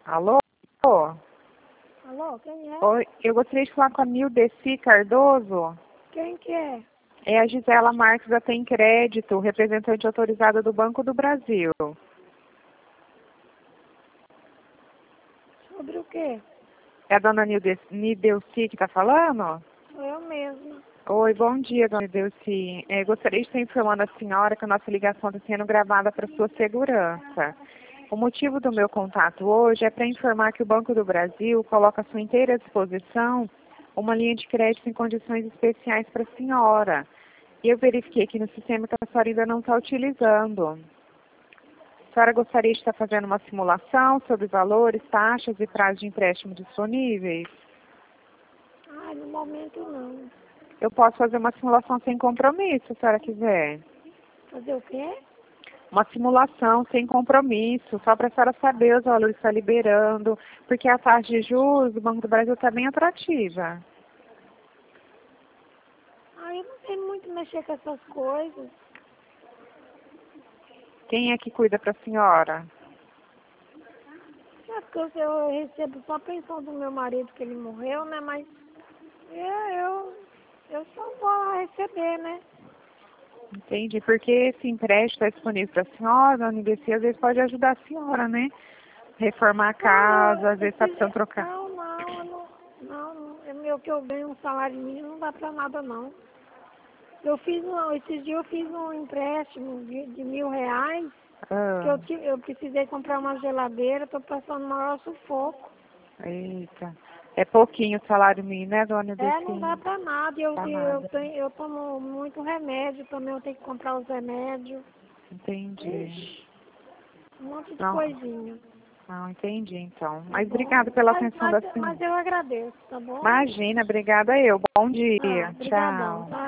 Alô? Alô, quem é? Oi, eu gostaria de falar com a Nildeci Cardoso. Quem que é? É a Gisela Marques da Tem Crédito, representante autorizada do Banco do Brasil. Sobre o quê? É a dona Nildeci que está falando? Sou eu mesma. Oi, bom dia, dona Nildeci. Gostaria de estar informando a senhora que a nossa ligação está sendo gravada para sua segurança. O motivo do meu contato hoje é para informar que o Banco do Brasil coloca à sua inteira disposição uma linha de crédito em condições especiais para a senhora. E eu verifiquei aqui no sistema que a senhora ainda não está utilizando. A senhora gostaria de estar fazendo uma simulação sobre valores, taxas e prazos de empréstimo disponíveis? Ai, no momento não. Eu posso fazer uma simulação sem compromisso, se a senhora quiser. Fazer o quê? Uma simulação sem compromisso, só para a senhora saber os valores que está liberando, porque a taxa de juros do Banco do Brasil está bem atrativa. Ai, eu não sei muito mexer com essas coisas. Quem é que cuida para a senhora? É porque eu recebo só a pensão do meu marido, que ele morreu, né? Mas eu só vou receber, né? Entendi, porque esse empréstimo está disponível para a senhora, a UNBC às vezes pode ajudar a senhora, né? Reformar a casa, às vezes está precisando trocar. Meu que eu ganho um salário mínimo não dá pra nada, não. Esses dias eu fiz um empréstimo de R$ 1.000, Ah, eu precisei comprar uma geladeira, tô passando o maior sufoco. eita. É pouquinho o salário mínimo, né, dona Não dá UNBC? pra nada. Tá nada. Eu tomo muito remédio também, eu tenho que comprar os remédios. Entendi. Ixi, um monte de Não, coisinha. não entendi então. Tá Mas bom? obrigada pela atenção da senhora. Mas eu agradeço, tá bom? Imagina, obrigada eu. Bom Ah, dia. brigadão. Tchau.